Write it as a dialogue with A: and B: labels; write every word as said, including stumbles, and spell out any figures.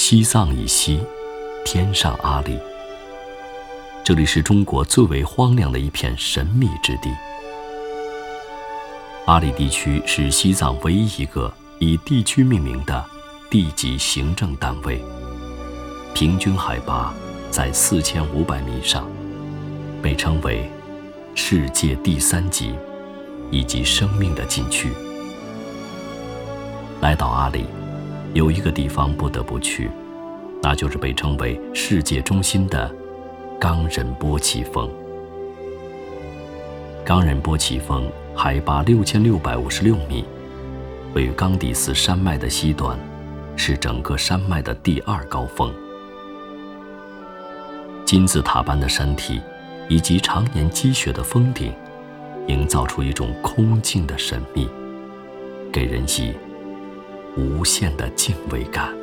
A: 西藏以西，天上阿里。这里是中国最为荒凉的一片神秘之地。阿里地区是西藏唯一一个以地区命名的地级行政单位，平均海拔在四千五百米上，被称为世界第三级以及生命的禁区。来到阿里，有一个地方不得不去，那就是被称为世界中心的冈仁波齐峰。冈仁波齐峰海拔六千六百五十六米，位于冈底斯山脉的西端，是整个山脉的第二高峰。金字塔般的山体以及常年积雪的峰顶，营造出一种空静的神秘，给人以无限的敬畏感。